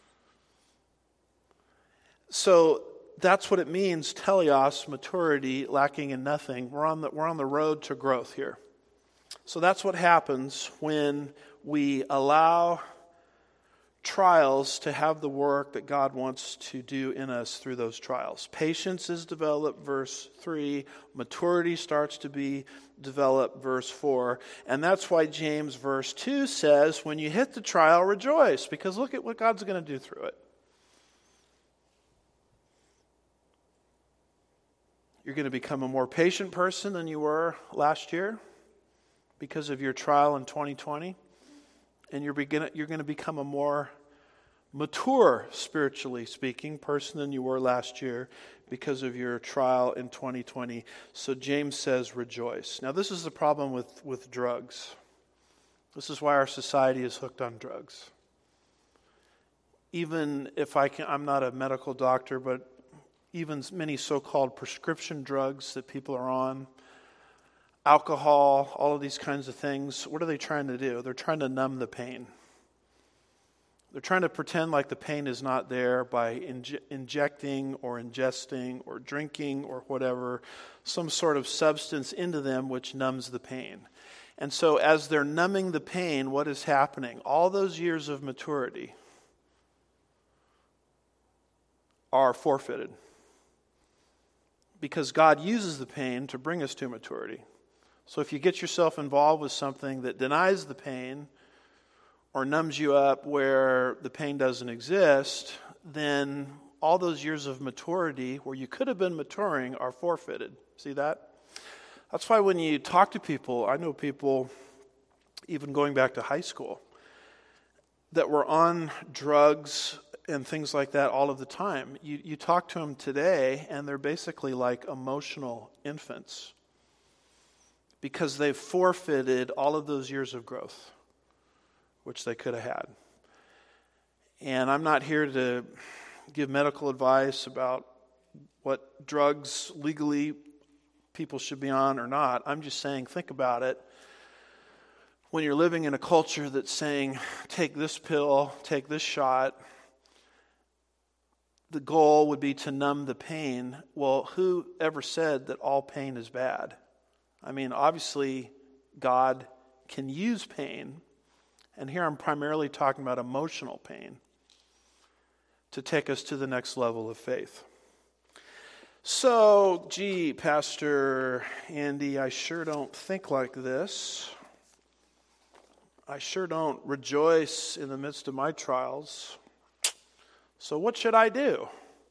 So that's what it means, teleos, maturity, lacking in nothing. We're on the road to growth here. So that's what happens when we allow trials to have the work that God wants to do in us through those trials. Patience is developed, verse 3. Maturity starts to be developed, verse 4. And that's why James, verse 2 says, when you hit the trial, rejoice, because look at what God's going to do through it. You're going to become a more patient person than you were last year because of your trial in 2020. And you're going to become a more mature, spiritually speaking, person than you were last year because of your trial in 2020. So James says, rejoice. Now, this is the problem with drugs. This is why our society is hooked on drugs. Even if I'm not a medical doctor, but even many so-called prescription drugs that people are on, alcohol, all of these kinds of things, what are they trying to do? They're trying to numb the pain. They're trying to pretend like the pain is not there by injecting or ingesting or drinking or whatever, some sort of substance into them which numbs the pain. And so as they're numbing the pain, what is happening? All those years of maturity are forfeited. Because God uses the pain to bring us to maturity. So if you get yourself involved with something that denies the pain or numbs you up where the pain doesn't exist, then all those years of maturity where you could have been maturing are forfeited. See that? That's why when you talk to people, I know people even going back to high school that were on drugs and things like that all of the time. You talk to them today, and they're basically like emotional infants because they've forfeited all of those years of growth, which they could have had. And I'm not here to give medical advice about what drugs legally people should be on or not. I'm just saying, think about it. When you're living in a culture that's saying, take this pill, take this shot, the goal would be to numb the pain. Well, who ever said that all pain is bad? I mean, obviously, God can use pain, and here I'm primarily talking about emotional pain, to take us to the next level of faith. So, Pastor Andy, I sure don't think like this. I sure don't rejoice in the midst of my trials. So what should I do?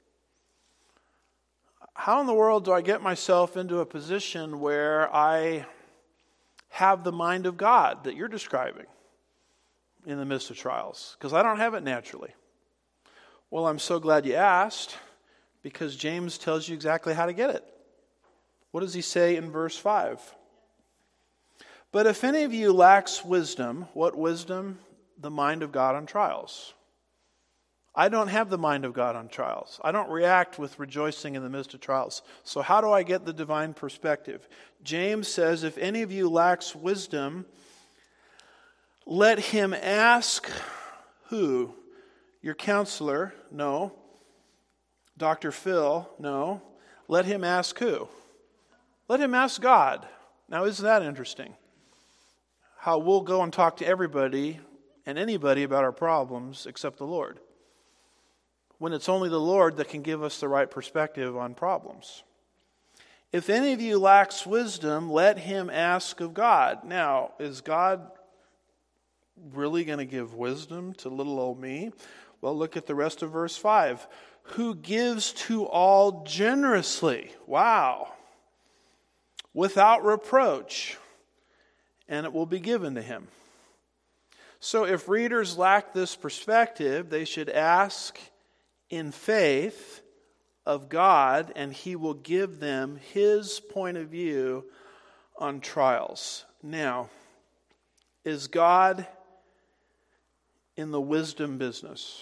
How in the world do I get myself into a position where I have the mind of God that you're describing in the midst of trials? Because I don't have it naturally. Well, I'm so glad you asked, because James tells you exactly how to get it. What does he say in verse 5? But if any of you lacks wisdom, what wisdom? The mind of God on trials. I don't have the mind of God on trials. I don't react with rejoicing in the midst of trials. So how do I get the divine perspective? James says, if any of you lacks wisdom, let him ask who? Your counselor? No. Dr. Phil? No. Let him ask who? Let him ask God. Now, isn't that interesting? How we'll go and talk to everybody and anybody about our problems except the Lord, when it's only the Lord that can give us the right perspective on problems. If any of you lacks wisdom, let him ask of God. Now, is God really going to give wisdom to little old me? Well, look at the rest of verse 5. Who gives to all generously. Wow. Without reproach. And it will be given to him. So if readers lack this perspective, they should ask in faith of God, and he will give them his point of view on trials. Now, is God in the wisdom business?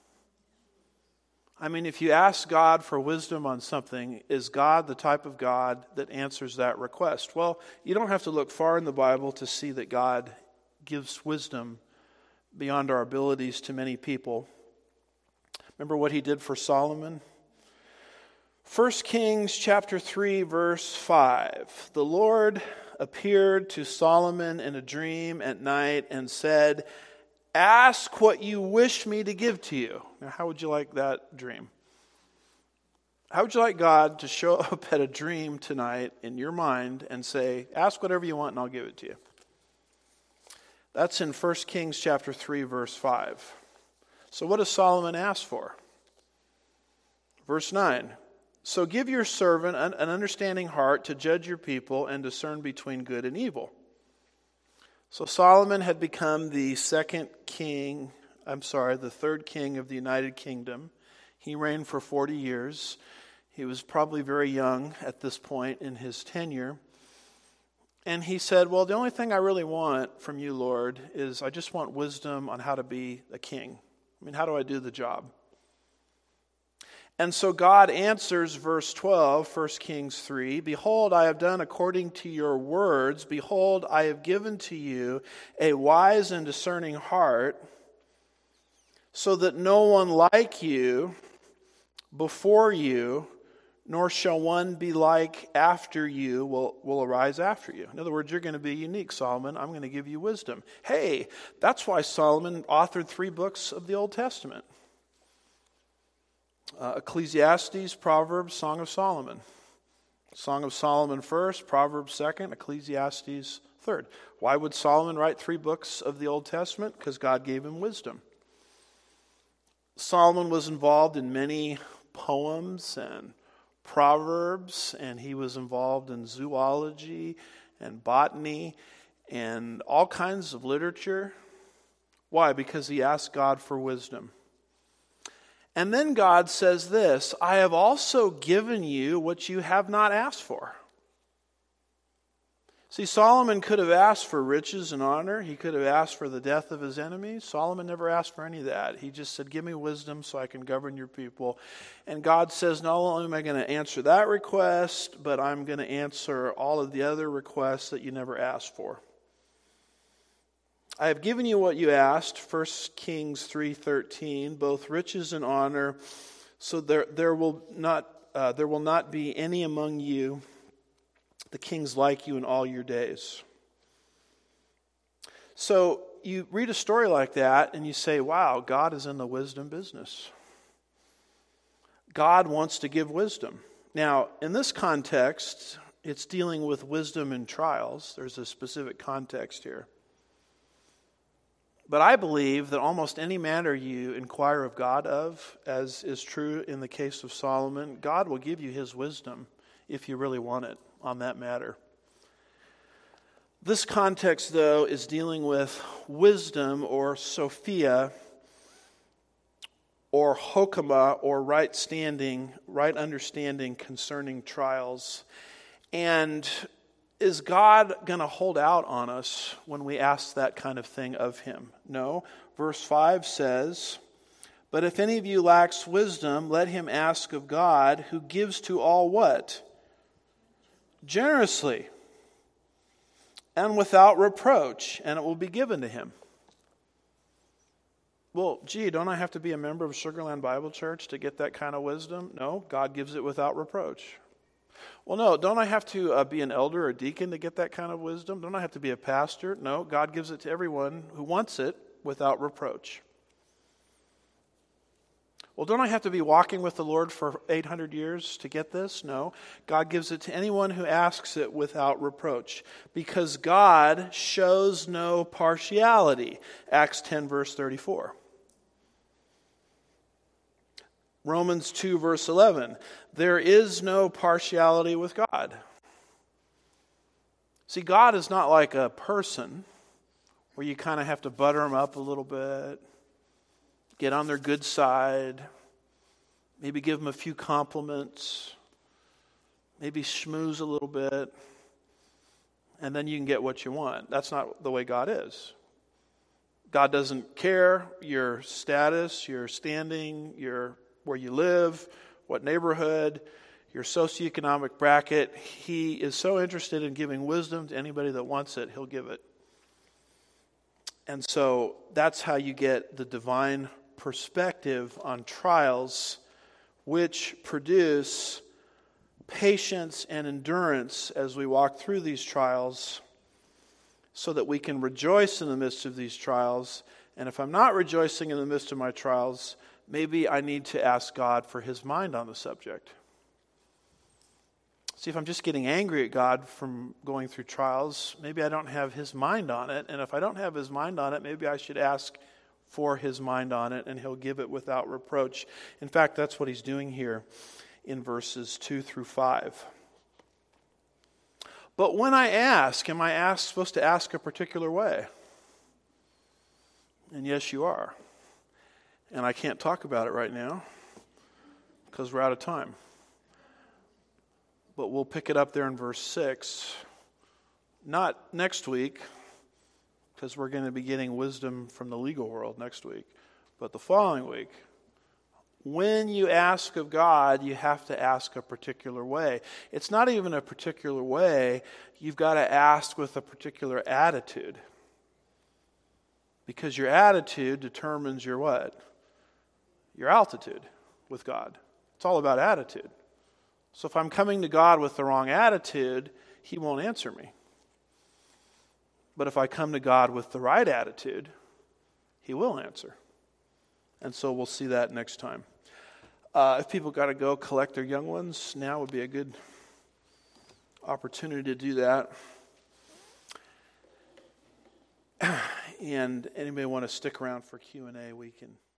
I mean, if you ask God for wisdom on something, is God the type of God that answers that request? Well, you don't have to look far in the Bible to see that God gives wisdom beyond our abilities to many people. Remember what he did for Solomon? 1 Kings chapter 3, verse 5. The Lord appeared to Solomon in a dream at night and said, Ask what you wish me to give to you. Now, how would you like that dream? How would you like God to show up at a dream tonight in your mind and say, ask whatever you want and I'll give it to you? That's in 1 Kings chapter 3, verse 5. So what does Solomon ask for? Verse 9. So give your servant an understanding heart to judge your people and discern between good and evil. So Solomon had become the third king of the United Kingdom. He reigned for 40 years. He was probably very young at this point in his tenure. And he said, well, the only thing I really want from you, Lord, is I just want wisdom on how to be a king. I mean, how do I do the job? And so God answers verse 12, 1 Kings 3, Behold, I have done according to your words. Behold, I have given to you a wise and discerning heart, so that no one like you before you, nor shall one be like after you will arise after you. In other words, you're going to be unique, Solomon. I'm going to give you wisdom. Hey, that's why Solomon authored 3 books of the Old Testament. Ecclesiastes, Proverbs, Song of Solomon. Song of Solomon first, Proverbs second, Ecclesiastes third. Why would Solomon write 3 books of the Old Testament? Because God gave him wisdom. Solomon was involved in many poems and proverbs, and he was involved in zoology and botany and all kinds of literature. Why? Because he asked God for wisdom. And then God says this, I have also given you what you have not asked for. See, Solomon could have asked for riches and honor. He could have asked for the death of his enemies. Solomon never asked for any of that. He just said, give me wisdom so I can govern your people. And God says, not only am I going to answer that request, but I'm going to answer all of the other requests that you never asked for. I have given you what you asked, 1 Kings 3:13, both riches and honor, so there will not be any among you, the kings like you in all your days. So you read a story like that and you say, wow, God is in the wisdom business. God wants to give wisdom. Now, in this context, it's dealing with wisdom in trials. There's a specific context here. But I believe that almost any matter you inquire of God of, as is true in the case of Solomon, God will give you his wisdom if you really want it on that matter. This context, though, is dealing with wisdom or Sophia or Hokmah or right standing, right understanding concerning trials. And is God going to hold out on us when we ask that kind of thing of him? No. Verse 5 says, but if any of you lacks wisdom, let him ask of God, who gives to all what? Generously and without reproach, and it will be given to him. Well, don't I have to be a member of Sugarland Bible Church to get that kind of wisdom? No, God gives it without reproach. Well, no, don't I have to be an elder or deacon to get that kind of wisdom? Don't I have to be a pastor? No, God gives it to everyone who wants it without reproach. Well, don't I have to be walking with the Lord for 800 years to get this? No, God gives it to anyone who asks it without reproach, because God shows no partiality. Acts 10, verse 34. Romans 2, verse 11. There is no partiality with God. See, God is not like a person where you kind of have to butter them up a little bit, get on their good side, maybe give them a few compliments, maybe schmooze a little bit, and then you can get what you want. That's not the way God is. God doesn't care your status, your standing, where you live, what neighborhood, your socioeconomic bracket. He is so interested in giving wisdom to anybody that wants it, he'll give it. And so that's how you get the divine perspective on trials, which produce patience and endurance as we walk through these trials, so that we can rejoice in the midst of these trials And if I'm not rejoicing in the midst of my trials, maybe I need to ask God for his mind on the subject. See, if I'm just getting angry at God from going through trials, maybe I don't have his mind on it. And if I don't have his mind on it, maybe I should ask for his mind on it, and he'll give it without reproach. In fact, that's what he's doing here in verses 2 through 5. But when I ask, am I supposed to ask a particular way? And yes, you are. And I can't talk about it right now because we're out of time. But we'll pick it up there in verse 6. Not next week, because we're going to be getting wisdom from the legal world next week, but the following week. When you ask of God, you have to ask a particular way. It's not even a particular way. You've got to ask with a particular attitude. Because your attitude determines your what? Your altitude with God. It's all about attitude. So if I'm coming to God with the wrong attitude, he won't answer me. But if I come to God with the right attitude, he will answer. And so we'll see that next time. If people got to go collect their young ones, now would be a good opportunity to do that. And anybody want to stick around for Q&A, we can